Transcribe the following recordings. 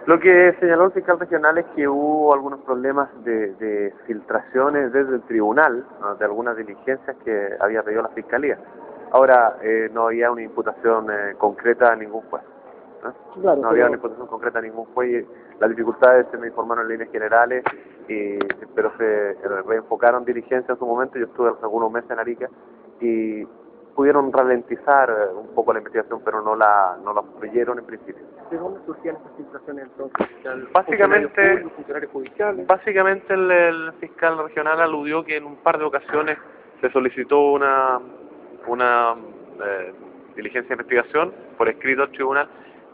Lo que señaló el fiscal regional es que hubo algunos problemas de filtraciones desde el tribunal, ¿no?, de algunas diligencias que había pedido la fiscalía. Ahora, no había una imputación concreta a ningún juez, ¿no? Claro, No había una imputación concreta a ningún juez. Las dificultades se me informaron en líneas generales, pero se reenfocaron diligencias en su momento. Yo estuve hace algunos meses en Arica y pudieron ralentizar un poco la investigación, pero no la obstruyeron en principio. ¿De dónde surgían estas filtraciones entonces? Básicamente el fiscal regional aludió que en un par de ocasiones se solicitó una diligencia de investigación por escrito al tribunal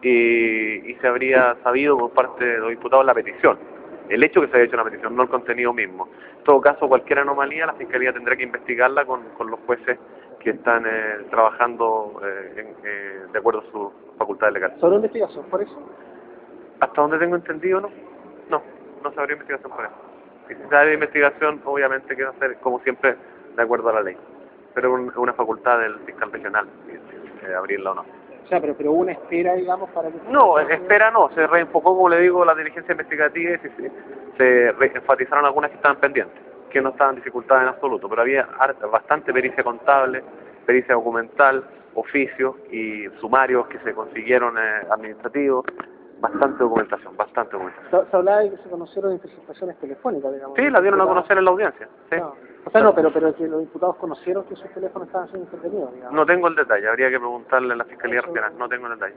y se habría sabido por parte de los diputados la petición. El hecho que se haya hecho una petición, no el contenido mismo. En todo caso, cualquier anomalía, la Fiscalía tendrá que investigarla con los jueces que están trabajando de acuerdo a sus facultades legales. ¿Sobre investigación por eso? Hasta donde tengo entendido, no se habría investigación por eso. Y si se abre investigación, obviamente que va a ser, como siempre, de acuerdo a la ley. Pero es una facultad del fiscal regional, abrirla o no. O sea, pero hubo una espera, digamos, para que... No, espera no, se reenfocó, como le digo, la diligencia investigativa y se enfatizaron algunas que estaban pendientes, que no estaban dificultadas en absoluto, pero había bastante pericia contable, pericia documental, oficios y sumarios que se consiguieron administrativos, bastante documentación. Se hablaba de que se conocieron interceptaciones telefónicas, digamos. Sí, la dieron a conocer en la audiencia, sí. No. O sea, no, pero que los diputados conocieron que sus teléfonos estaban siendo intervenidos, digamos. No tengo el detalle, habría que preguntarle a la Fiscalía Regional, no tengo el detalle.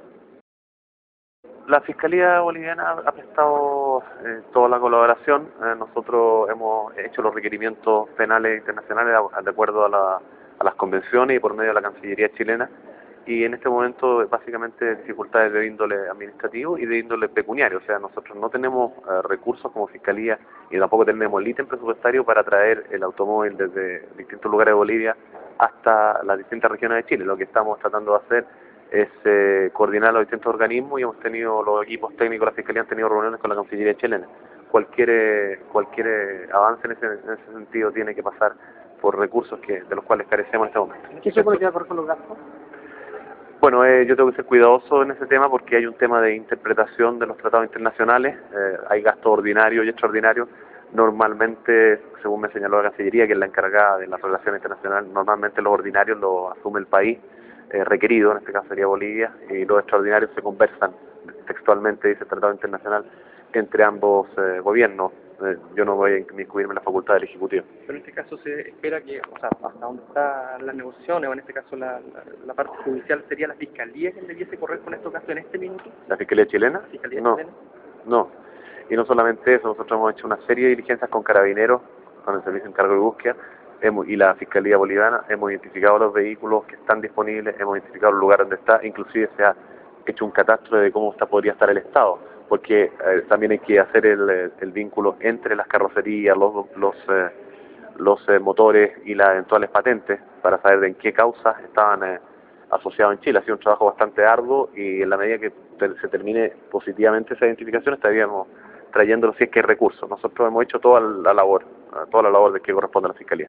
La Fiscalía Boliviana ha prestado toda la colaboración. Nosotros hemos hecho los requerimientos penales internacionales de acuerdo a las convenciones y por medio de la Cancillería chilena. Y en este momento, básicamente, dificultades de índole administrativo y de índole pecuniario. O sea, nosotros no tenemos recursos como Fiscalía y tampoco tenemos el ítem presupuestario para traer el automóvil desde distintos lugares de Bolivia hasta las distintas regiones de Chile. Lo que estamos tratando de hacer es coordinar los distintos organismos y hemos tenido, los equipos técnicos de la Fiscalía han tenido reuniones con la Cancillería chilena. Cualquier avance en ese sentido tiene que pasar por recursos de los cuales carecemos en este momento. ¿Qué se supone que va a ocurrir con los gastos? Bueno, yo tengo que ser cuidadoso en ese tema porque hay un tema de interpretación de los tratados internacionales, hay gastos ordinarios y extraordinarios. Normalmente, según me señaló la Cancillería, que es la encargada de las relaciones internacionales, normalmente los ordinarios los asume el país requerido, en este caso sería Bolivia, y los extraordinarios se conversan textualmente, dice el tratado internacional, entre ambos gobiernos. Yo no voy a inmiscuirme en la facultad del Ejecutivo. Pero en este caso se espera que, o sea, hasta donde están las negociaciones, o en este caso la parte judicial, ¿sería la Fiscalía quien debiese correr con estos casos en este minuto? ¿La Fiscalía chilena? Chilena. No. Y no solamente eso, nosotros hemos hecho una serie de diligencias con carabineros, con el Servicio de Encargo de Búsqueda, y la Fiscalía Boliviana, hemos identificado los vehículos que están disponibles, hemos identificado el lugar donde está, inclusive se ha hecho un catastro de cómo podría estar el estado, porque también hay que hacer el vínculo entre las carrocerías, los motores y las eventuales patentes para saber de en qué causas estaban asociados en Chile. Ha sido un trabajo bastante arduo y en la medida que se termine positivamente esa identificación estaríamos trayéndolo si es que hay recursos. Nosotros hemos hecho toda la labor de que corresponde a la Fiscalía.